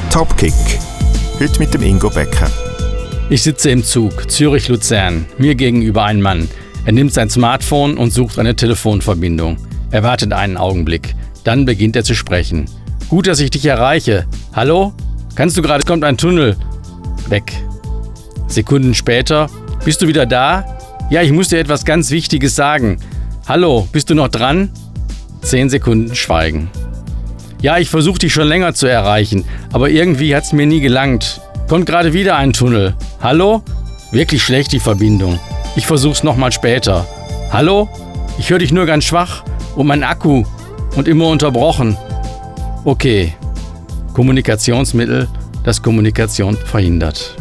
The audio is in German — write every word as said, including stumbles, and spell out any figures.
Topkick. Heute mit dem Ingo Becker. Ich sitze im Zug, Zürich-Luzern. Mir gegenüber ein Mann. Er nimmt sein Smartphone und sucht eine Telefonverbindung. Er wartet einen Augenblick. Dann beginnt er zu sprechen. Gut, dass ich dich erreiche. Hallo? Kannst du gerade, kommt ein Tunnel. Weg. Sekunden später. Bist du wieder da? Ja, ich muss dir etwas ganz Wichtiges sagen. Hallo, bist du noch dran? Zehn Sekunden Schweigen. Ja, ich versuche dich schon länger zu erreichen, aber irgendwie hat es mir nie gelangt. Kommt gerade wieder ein Tunnel. Hallo? Wirklich schlecht die Verbindung. Ich versuch's nochmal später. Hallo? Ich höre dich nur ganz schwach und mein Akku und immer unterbrochen. Okay. Kommunikationsmittel, das Kommunikation verhindert.